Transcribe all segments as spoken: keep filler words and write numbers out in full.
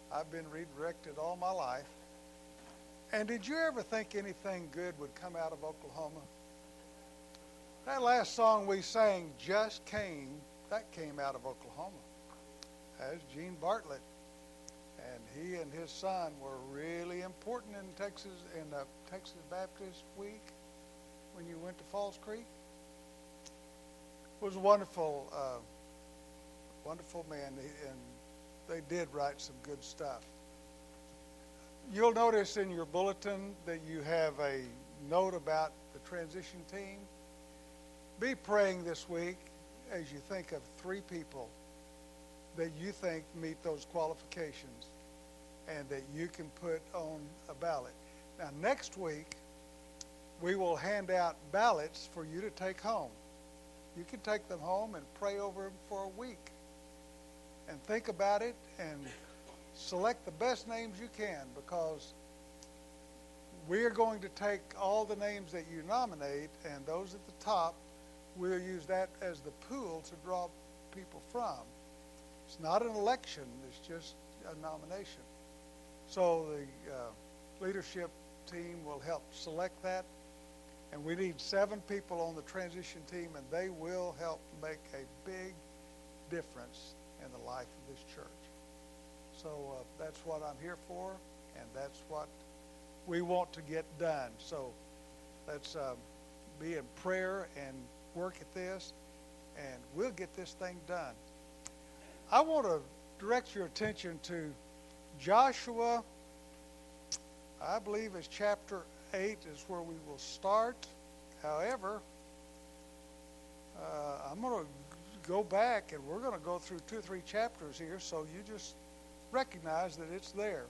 I've been redirected all my life. And did you ever think anything good would come out of Oklahoma? That last song we sang, Just Came, that came out of Oklahoma. That's Gene Bartlett. And he and his son were really important in Texas, in the Texas Baptist Week when you went to Falls Creek. It was a wonderful, uh, wonderful man, and they did write some good stuff. You'll notice in your bulletin that you have a note about the transition team. Be praying this week as you think of three people that you think meet those qualifications and that you can put on a ballot. Now, next week, we will hand out ballots for you to take home. You can take them home and pray over them for a week and think about it and select the best names you can, because we are going to take all the names that you nominate, and those at the top, we'll use that as the pool to draw people from. It's not an election, it's just a nomination. So the uh, leadership team will help select that, and we need seven people on the transition team, and they will help make a big difference in the life of this church. So uh, that's what I'm here for, and that's what we want to get done. So let's uh, be in prayer and work at this, and we'll get this thing done. I want to direct your attention to Joshua. I believe it's chapter eight is where we will start. However, uh, I'm going to go back, and we're going to go through two or three chapters here, so you just recognize that it's there.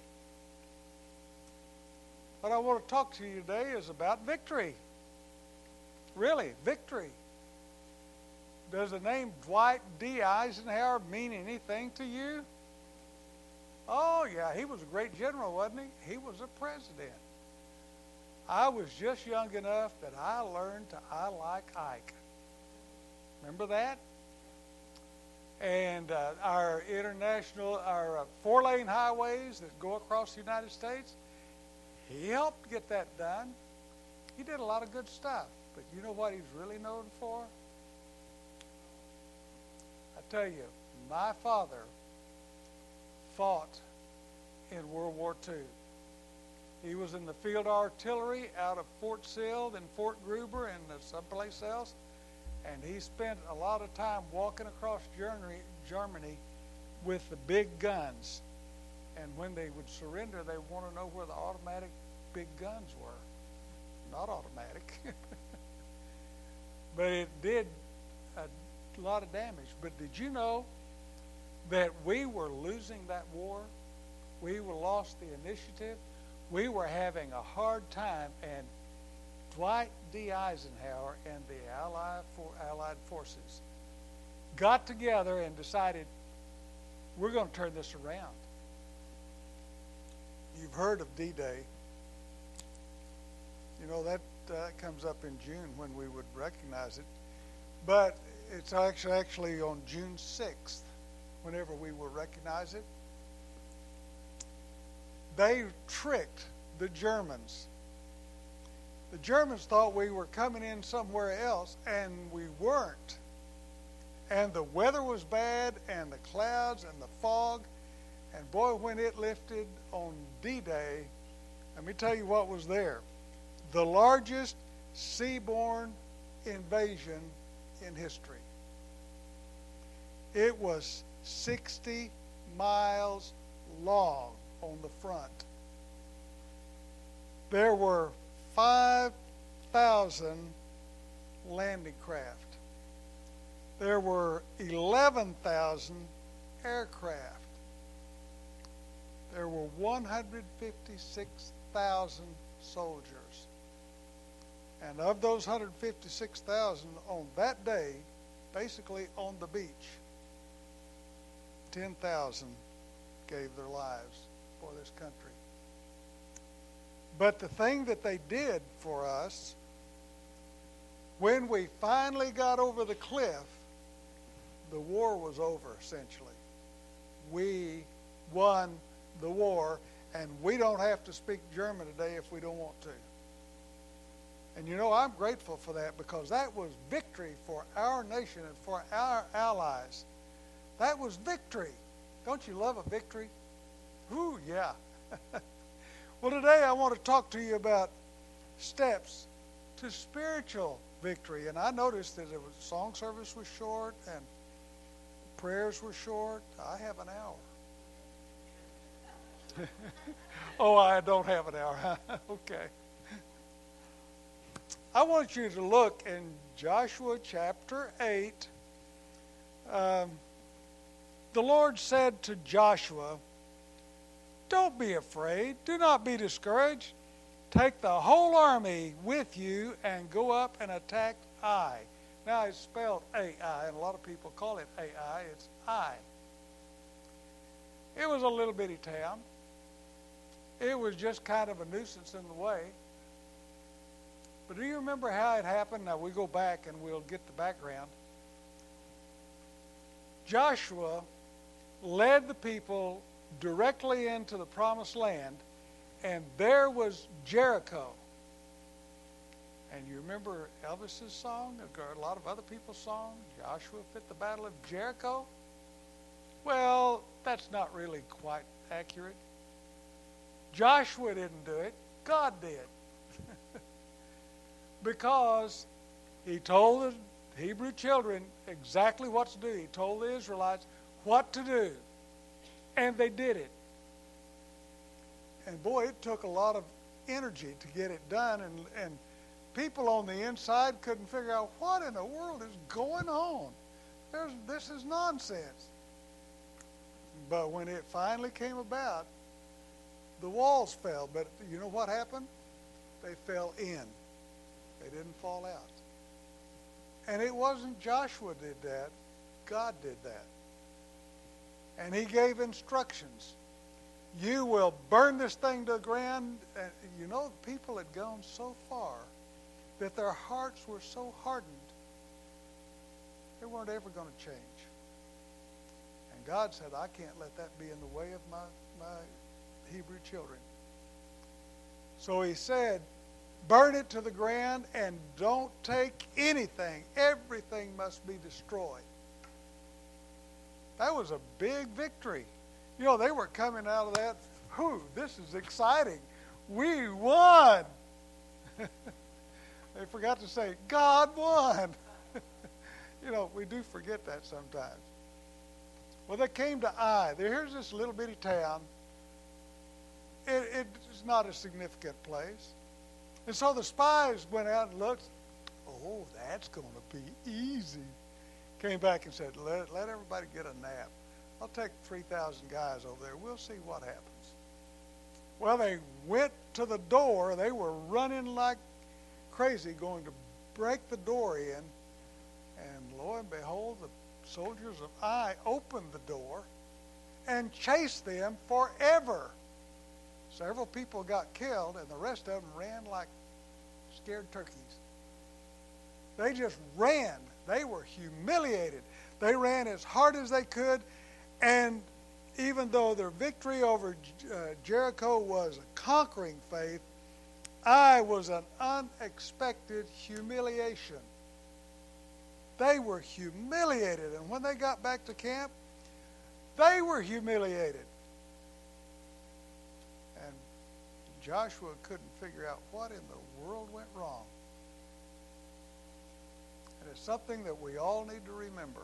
What I want to talk to you today is about victory. Really, victory. Does the name Dwight D. Eisenhower mean anything to you? Oh, yeah, he was a great general, wasn't he? He was a president. I was just young enough that I learned to I like Ike. Remember that? And uh, our international, our uh, four-lane highways that go across the United States, he helped get that done. He did a lot of good stuff. But you know what he's really known for? I tell you, my father fought in World War Two. He was in the field artillery out of Fort Sill and Fort Gruber and someplace else. And he spent a lot of time walking across Germany, Germany with the big guns. And when they would surrender, they want to know where the automatic big guns were. Not automatic. But it did a lot of damage. But did you know that we were losing that war? We were lost the initiative. We were having a hard time, and Dwight D. Eisenhower and the Allied, for, Allied forces got together and decided, we're going to turn this around. You've heard of D-Day. You know, that uh, comes up in June when we would recognize it. But it's actually, actually on June sixth, whenever we will recognize it. They tricked the Germans. The Germans thought we were coming in somewhere else, and we weren't. And the weather was bad, and the clouds and the fog. And boy, when it lifted on D-Day, let me tell you what was there. The largest seaborne invasion in history. It was sixty miles long on the front. There were five thousand landing craft. There were eleven thousand aircraft. There were one hundred fifty-six thousand soldiers. And of those one hundred fifty-six thousand on that day, basically on the beach, ten thousand gave their lives for this country. But the thing that they did for us, when we finally got over the cliff, the war was over, essentially. We won the war, and we don't have to speak German today if we don't want to. And you know, I'm grateful for that, because that was victory for our nation and for our allies. That was victory. Don't you love a victory? Ooh, yeah. Well, today I want to talk to you about steps to spiritual victory. And I noticed that the song service was short and prayers were short. I have an hour. Oh, I don't have an hour. Okay. I want you to look in Joshua chapter eight. Um, the Lord said to Joshua, "Don't be afraid. Do not be discouraged. Take the whole army with you and go up and attack Ai." Now, it's spelled A I, and a lot of people call it A I. It's I. It was a little bitty town. It was just kind of a nuisance in the way. But do you remember how it happened? Now, we go back and we'll get the background. Joshua led the people directly into the promised land, and there was Jericho. And you remember Elvis's song, or a lot of other people's songs, Joshua fit the battle of Jericho? Well, that's not really quite accurate. Joshua didn't do it. God did. Because he told the Hebrew children exactly what to do. He told the Israelites what to do. And they did it. And boy, it took a lot of energy to get it done. And, and people on the inside couldn't figure out what in the world is going on. There's, this is nonsense. But when it finally came about, the walls fell. But you know what happened? They fell in. They didn't fall out. And it wasn't Joshua did that. God did that. And he gave instructions. You will burn this thing to the ground. And you know, people had gone so far that their hearts were so hardened, they weren't ever going to change. And God said, I can't let that be in the way of my, my Hebrew children. So he said, burn it to the ground and don't take anything. Everything must be destroyed. That was a big victory. You know, they were coming out of that, whew, this is exciting. We won. They forgot to say, God won. You know, we do forget that sometimes. Well, they came to Ai. Here's this little bitty town. It, it's not a significant place. And so the spies went out and looked. Oh, that's going to be easy. Came back and said, let, let everybody get a nap. I'll take three thousand guys over there. We'll see what happens. Well, they went to the door. They were running like crazy, going to break the door in. And lo and behold, the soldiers of Ai opened the door and chased them forever. Several people got killed, and the rest of them ran like scared turkeys. They just ran. They were humiliated. They ran as hard as they could, and even though their victory over uh, Jericho was a conquering faith, Ai was an unexpected humiliation. They were humiliated, and when they got back to camp, they were humiliated. And Joshua couldn't figure out what in the world went wrong. And it's something that we all need to remember.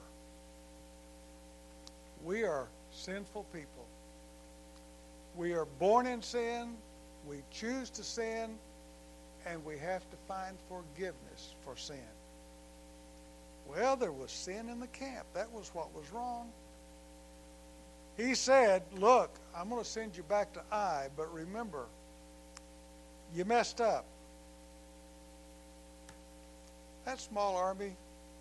We are sinful people. We are born in sin. We choose to sin. And we have to find forgiveness for sin. Well, there was sin in the camp. That was what was wrong. He said, look, I'm going to send you back to Ai, but remember, you messed up. That small army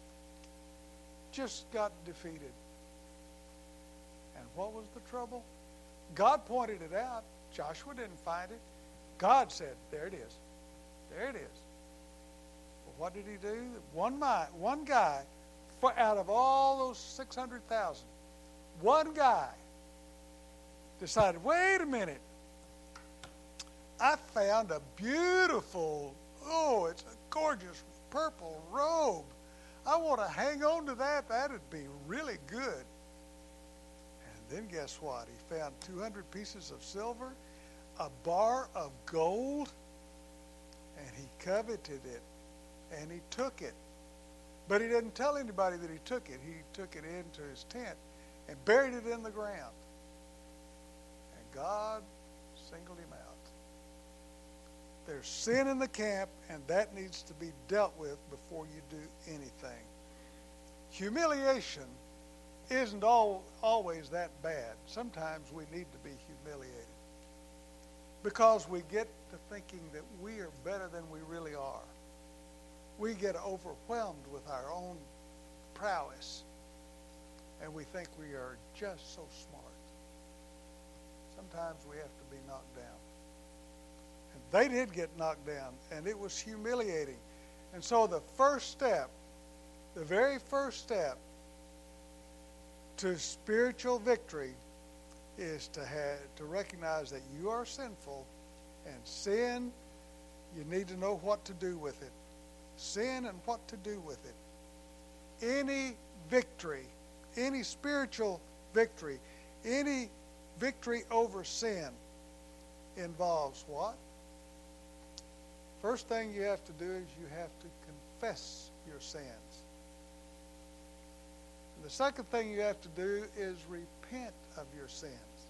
just got defeated. And what was the trouble? God pointed it out. Joshua didn't find it. God said, there it is. There it is. Well, what did he do? One, my, one guy, for out of all those six hundred thousand, one guy decided, wait a minute. I found a beautiful, oh, it's a gorgeous purple robe. I want to hang on to that. That'd be really good. And then guess what? He found two hundred pieces of silver, a bar of gold, and he coveted it, and he took it. But he didn't tell anybody that he took it. He took it into his tent and buried it in the ground. And God singled him out. There's sin in the camp, and that needs to be dealt with before you do anything. Humiliation isn't all, always that bad. Sometimes we need to be humiliated because we get to thinking that we are better than we really are. We get overwhelmed with our own prowess, and we think we are just so smart. Sometimes we have to be knocked down. And they did get knocked down, and it was humiliating. And so the first step, the very first step to spiritual victory is to have, to recognize that you are sinful, and sin, you need to know what to do with it. Sin and what to do with it. Any victory, any spiritual victory, any victory over sin involves what? First thing you have to do is you have to confess your sins. And the second thing you have to do is repent of your sins.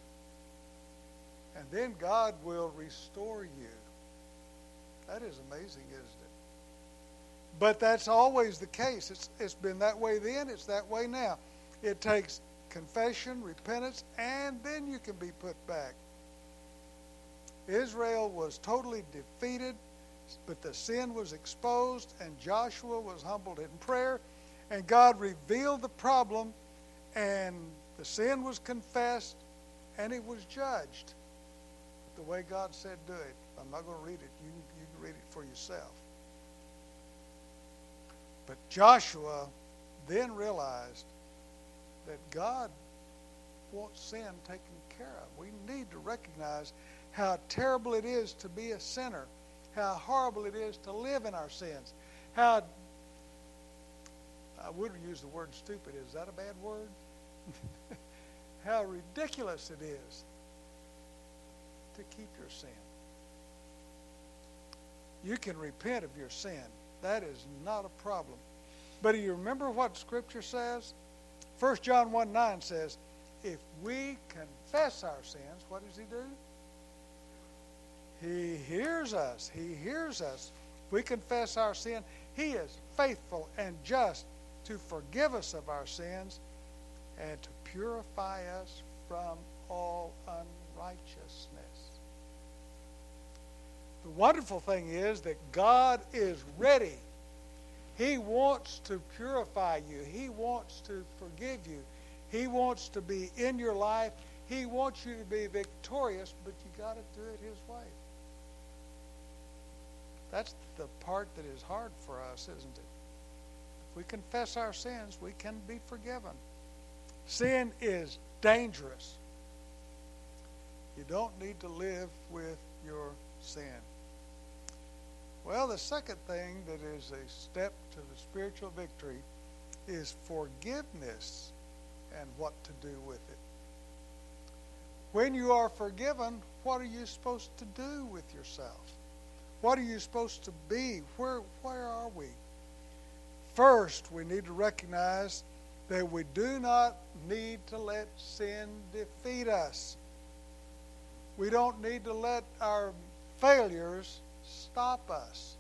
And then God will restore you. That is amazing, isn't it? But that's always the case. It's, it's been that way then, it's that way now. It takes confession, repentance, and then you can be put back. Israel was totally defeated, but the sin was exposed, and Joshua was humbled in prayer, and God revealed the problem, and the sin was confessed, and it was judged the way God said do it. I'm not going to read it. You, you can read it for yourself. But Joshua then realized that God wants sin taken care of. We need to recognize how terrible it is to be a sinner, how horrible it is to live in our sins, how, I wouldn't use the word stupid. Is that a bad word? How ridiculous it is to keep your sin. You can repent of your sin. That is not a problem. But do you remember what Scripture says? First John one nine says, if we confess our sins, what does He do? He hears us. He hears us. If we confess our sin, He is faithful and just to forgive us of our sins and to purify us from all unrighteousness. The wonderful thing is that God is ready. He wants to purify you. He wants to forgive you. He wants to be in your life. He wants you to be victorious, but you got to do it His way. That's the part that is hard for us, isn't it? If we confess our sins, we can be forgiven. Sin is dangerous. You don't need to live with your sin. Well, the second thing that is a step to the spiritual victory is forgiveness and what to do with it. When you are forgiven, what are you supposed to do with yourself? What are you supposed to be? Where, where are we? First, we need to recognize that we do not need to let sin defeat us. We don't need to let our failures stop us.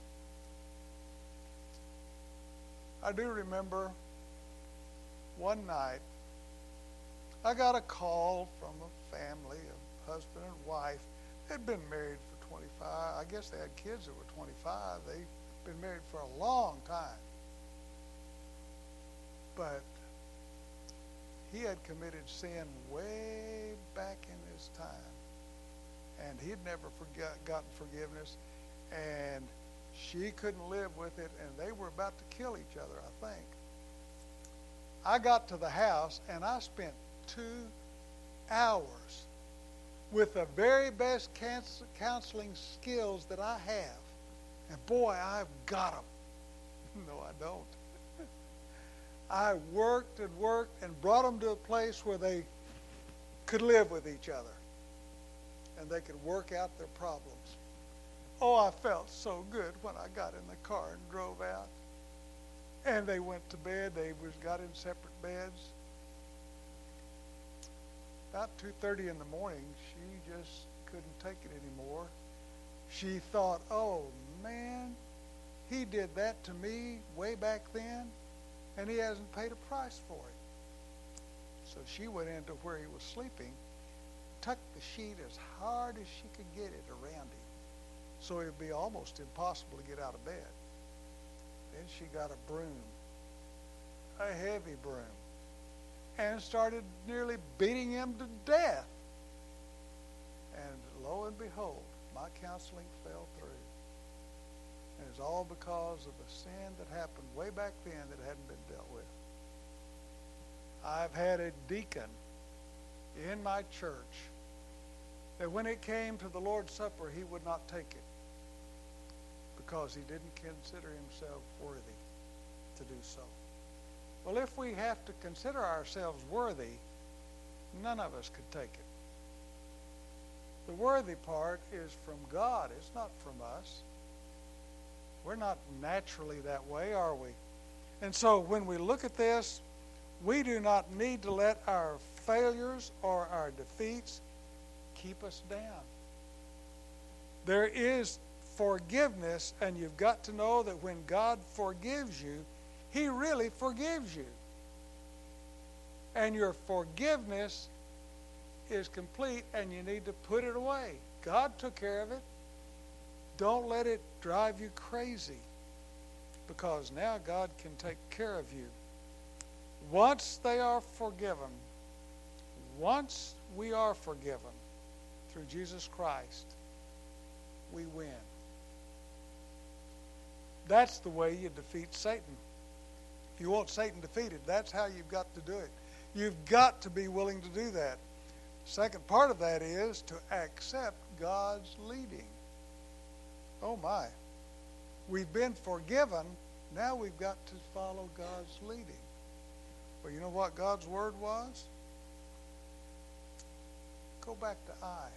I do remember one night I got a call from a family, a husband and wife. They'd been married for twenty-five. I guess they had kids that were twenty-five. They'd been married for a long time. But he had committed sin way back in his time. And he'd never forgot, gotten forgiveness. And she couldn't live with it. And they were about to kill each other, I think. I got to the house and I spent two hours with the very best counseling skills that I have. And boy, I've got them. No, I don't. I worked and worked and brought them to a place where they could live with each other and they could work out their problems. Oh, I felt so good when I got in the car and drove out. And they went to bed. They was got in separate beds. About two thirty in the morning, she just couldn't take it anymore. She thought, oh, man, he did that to me way back then, and he hasn't paid a price for it. So she went into where he was sleeping, tucked the sheet as hard as she could get it around him, so it would be almost impossible to get out of bed. Then she got a broom, a heavy broom, and started nearly beating him to death. And lo and behold, my counseling fell through. And it's all because of a sin that happened way back then that hadn't been dealt with. I've had a deacon in my church that when it came to the Lord's Supper, he would not take it because he didn't consider himself worthy to do so. Well, if we have to consider ourselves worthy, none of us could take it. The worthy part is from God. It's not from us. We're not naturally that way, are we? And so when we look at this, we do not need to let our failures or our defeats keep us down. There is forgiveness, and you've got to know that when God forgives you, He really forgives you. And your forgiveness is complete, and you need to put it away. God took care of it. Don't let it drive you crazy, because now God can take care of you. Once they are forgiven, once we are forgiven through Jesus Christ, we win. That's the way you defeat Satan. If you want Satan defeated, that's how you've got to do it. You've got to be willing to do that. Second part of that is to accept God's leading. Oh my. We've been forgiven. Now we've got to follow God's leading. Well, you know what God's word was? Go back to I.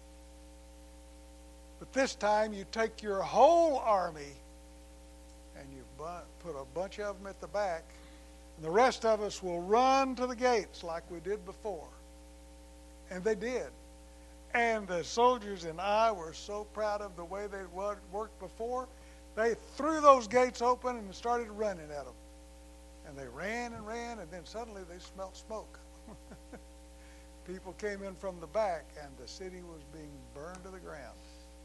But this time you take your whole army and you put a bunch of them at the back, and the rest of us will run to the gates like we did before. And they did. And the soldiers and I were so proud of the way they worked before. They threw those gates open and started running at them. And they ran and ran, and then suddenly they smelled smoke. People came in from the back, and the city was being burned to the ground.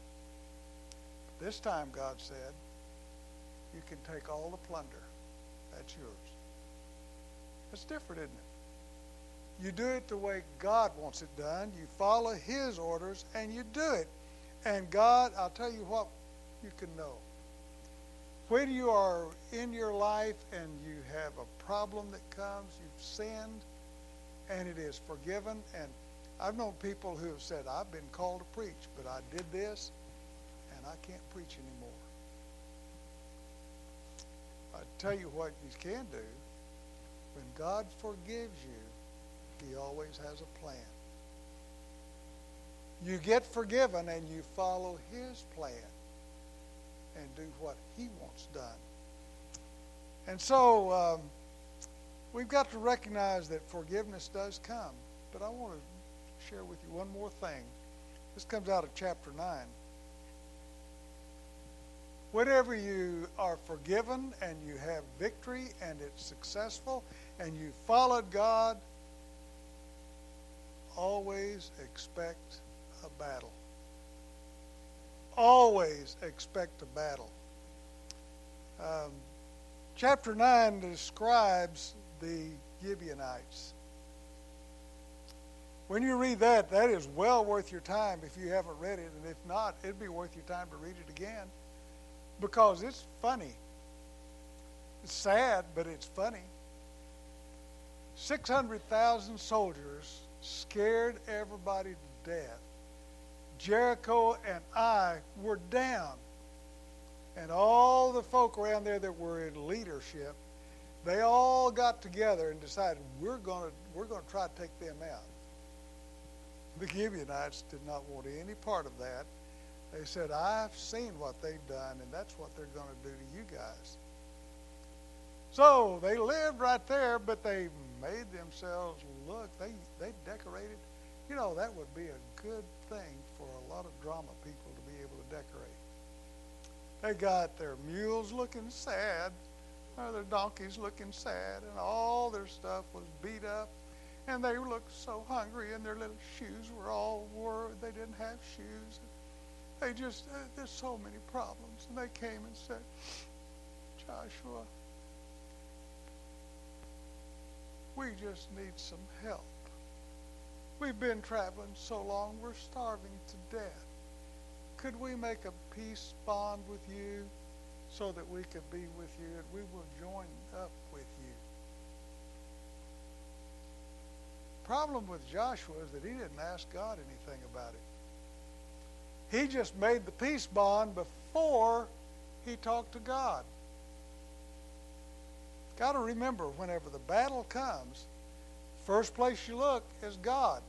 This time, God said, you can take all the plunder. That's yours. That's different, isn't it? You do it the way God wants it done. You follow His orders, and you do it. And God, I'll tell you what you can know. When you are in your life and you have a problem that comes, you've sinned, and it is forgiven. And I've known people who have said, I've been called to preach, but I did this, and I can't preach anymore. I tell you what you can do. When God forgives you, He always has a plan. You get forgiven and you follow His plan and do what He wants done. And so um, we've got to recognize that forgiveness does come. But I want to share with you one more thing. This comes out of chapter nine. Whenever you are forgiven and you have victory and it's successful and you followed God, always expect a battle. Always expect a battle. Um, chapter nine describes the Gibeonites. When you read that, that is well worth your time if you haven't read it. And if not, it'd be worth your time to read it again. Because it's funny. It's sad, but it's funny. six hundred thousand soldiers scared everybody to death Jericho and Ai were down. And all the folk around there that were in leadership, they all got together and decided, we're going to we're going to try to take them out. The Gibeonites did not want any part of that. They said, I've seen what they've done, and that's what they're going to do to you guys. So they lived right there, but they made themselves look. They, they decorated. You know, that would be a good thing for a lot of drama people to be able to decorate. They got their mules looking sad, or their donkeys looking sad, and all their stuff was beat up. And they looked so hungry, and their little shoes were all wore. They didn't have shoes. They just, uh, there's so many problems. And they came and said, Joshua, we just need some help. We've been traveling so long, we're starving to death. Could we make a peace bond with you so that we could be with you, and we will join up with you? The problem with Joshua is that he didn't ask God anything about it. He just made the peace bond before he talked to God. Got to remember, whenever the battle comes, first place you look is God.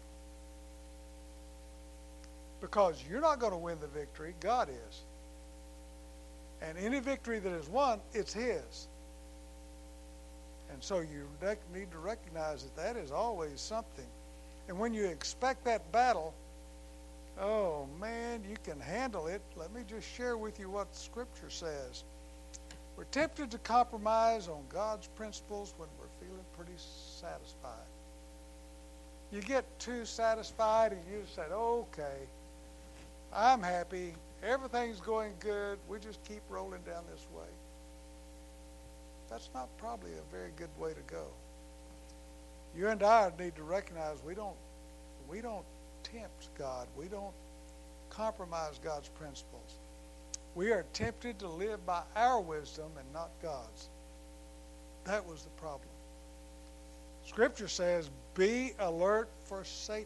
Because you're not going to win the victory, God is. And any victory that is won, it's His. And so you need to recognize that that is always something. And when you expect that battle, oh man, you can handle it. Let me just share with you what Scripture says. We're tempted to compromise on God's principles when we're feeling pretty satisfied. You get too satisfied and you said, okay, I'm happy. Everything's going good. We just keep rolling down this way. That's not probably a very good way to go. You and I need to recognize we don't we don't tempt God. We don't compromise God's principles. We are tempted to live by our wisdom and not God's. That was the problem. Scripture says, be alert for Satan.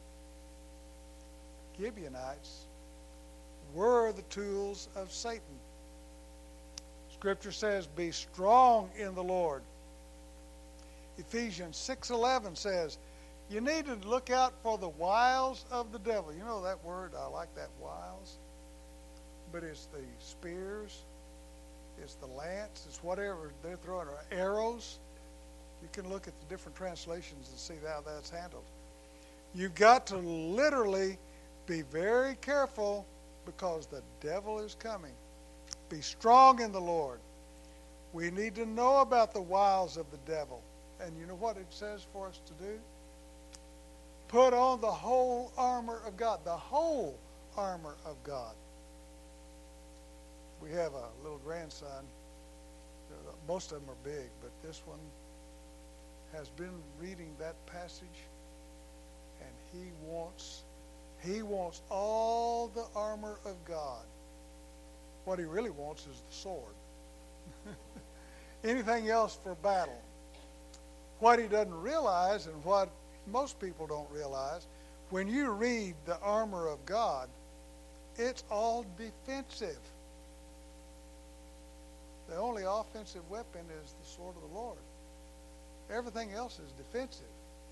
Gibeonites were the tools of Satan. Scripture says, be strong in the Lord. Ephesians six eleven says, you need to look out for the wiles of the devil. You know that word? I like that, wiles. But it's the spears, it's the lance, it's whatever they're throwing, or arrows. You can look at the different translations and see how that's handled. You've got to literally be very careful because the devil is coming. Be strong in the Lord. We need to know about the wiles of the devil. And you know what it says for us to do? Put on the whole armor of God. The whole armor of God. We have a little grandson. Most of them are big, but this one has been reading that passage, and he wants he wants all the armor of God. What he really wants is the sword. Anything else for battle. What he doesn't realize, and what most people don't realize, when you read the armor of God, it's all defensive. The only offensive weapon is the sword of the Lord. Everything else is defensive.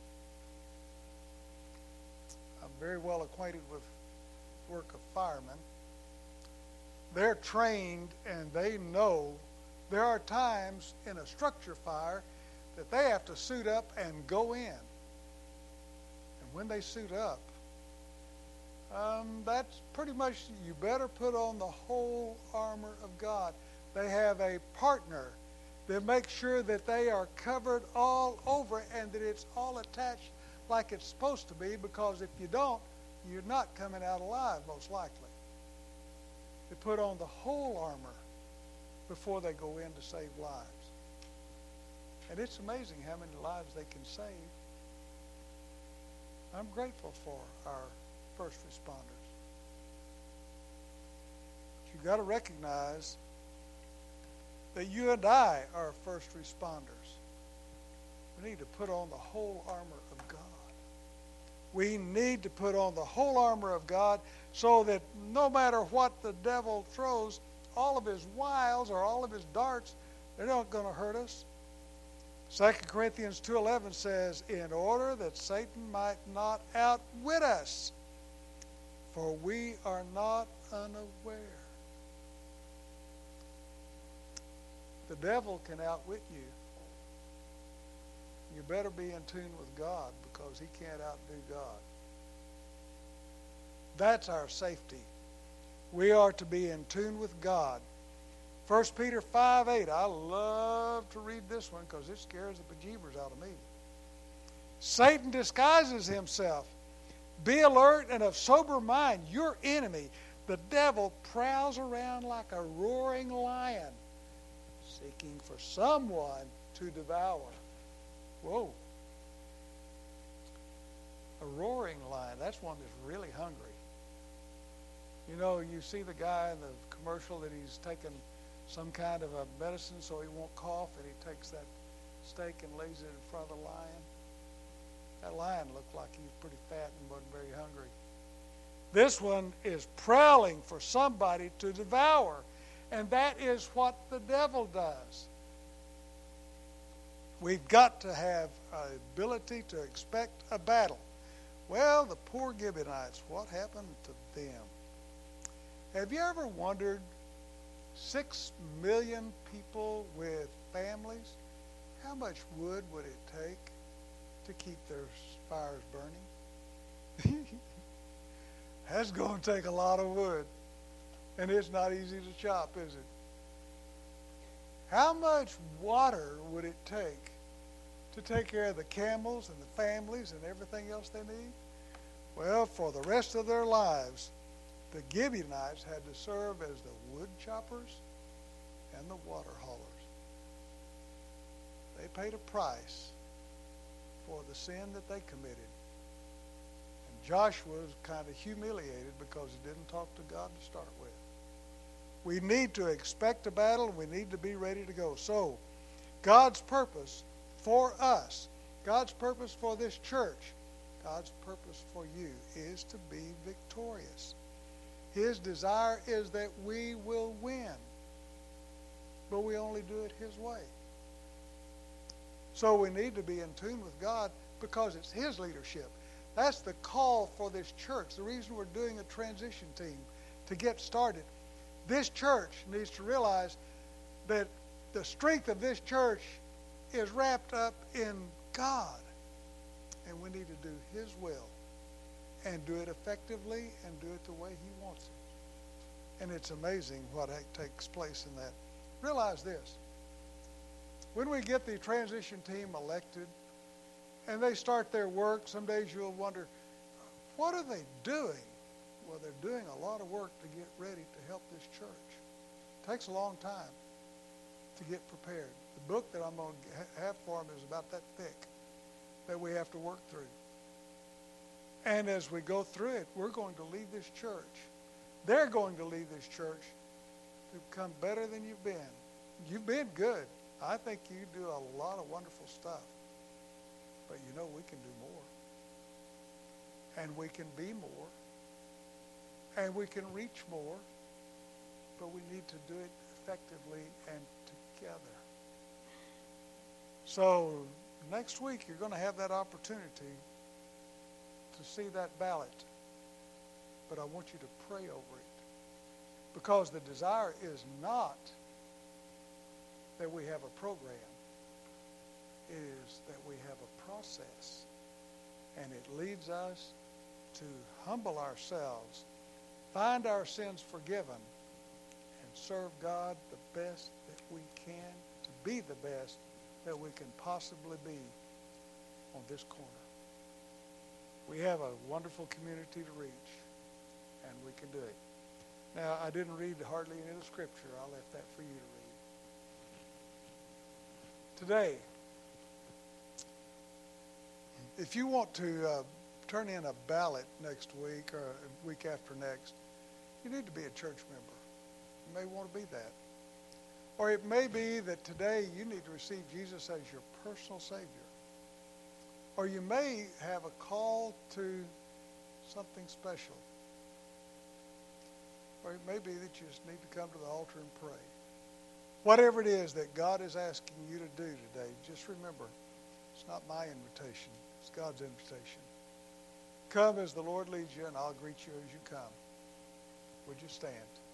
I'm very well acquainted with the work of firemen. They're trained and they know there are times in a structure fire that they have to suit up and go in. And when they suit up, um, that's pretty much, you better put on the whole armor of God. They have a partner that makes sure that they are covered all over and that it's all attached like it's supposed to be, because if you don't, you're not coming out alive, most likely. They put on the whole armor before they go in to save lives. And it's amazing how many lives they can save. I'm grateful for our first responders. But you've got to recognize that you and I are first responders. We need to put on the whole armor of God. We need to put on the whole armor of God so that no matter what the devil throws, all of his wiles or all of his darts, they're not going to hurt us. Second Corinthians two eleven says, in order that Satan might not outwit us, for we are not unaware. The devil can outwit you. You better be in tune with God because he can't outdo God. That's our safety. We are to be in tune with God. First Peter five eight. I love to read this one because it scares the bejeebers out of me. Satan disguises himself. Be alert and of sober mind. Your enemy, the devil, prowls around like a roaring lion, seeking for someone to devour. Whoa. A roaring lion. That's one that's really hungry. You know, you see the guy in the commercial that he's taking some kind of a medicine so he won't cough, and he takes that steak and lays it in front of the lion. That lion looked like he was pretty fat and wasn't very hungry. This one is prowling for somebody to devour, and that is what the devil does. We've got to have an ability to expect a battle. Well, the poor Gibeonites, what happened to them? Have you ever wondered, six million people with families, how much wood would it take to keep their fires burning? That's going to take a lot of wood. And it's not easy to chop, is it? How much water would it take to take care of the camels and the families and everything else they need? Well, for the rest of their lives, the Gibeonites had to serve as the wood choppers and the water haulers. They paid a price for the sin that they committed. And Joshua was kind of humiliated because he didn't talk to God to start with. We need to expect a battle, and we need to be ready to go. So, God's purpose for us, God's purpose for this church, God's purpose for you is to be victorious. His desire is that we will win, but we only do it His way. So we need to be in tune with God because it's His leadership. That's the call for this church. The reason we're doing a transition team to get started. This church needs to realize that the strength of this church is wrapped up in God. And we need to do His will and do it effectively and do it the way He wants it. And it's amazing what takes place in that. Realize this. When we get the transition team elected and they start their work, some days you'll wonder, what are they doing? Well, they're doing a lot of work to get ready to help this church. It takes a long time to get prepared. The book that I'm going to have for them is about that thick that we have to work through. And as we go through it, we're going to lead this church. They're going to lead this church to become better than you've been. You've been good. I think you do a lot of wonderful stuff. But you know we can do more. And we can be more. And we can reach more. But we need to do it effectively and together. So next week you're going to have that opportunity to see that ballot. But I want you to pray over it. Because the desire is not that we have a program. It is that we have a process. And it leads us to humble ourselves, find our sins forgiven, and serve God the best that we can, to be the best that we can possibly be on this corner. We have a wonderful community to reach, and we can do it. Now, I didn't read hardly any of the scripture. I left that for you to read. Today, if you want to uh, turn in a ballot next week or a week after next, you need to be a church member. You may want to be that. Or it may be that today you need to receive Jesus as your personal Savior. Or you may have a call to something special. Or it may be that you just need to come to the altar and pray. Whatever it is that God is asking you to do today, just remember, it's not my invitation. It's God's invitation. Come as the Lord leads you, and I'll greet you as you come. Would you stand?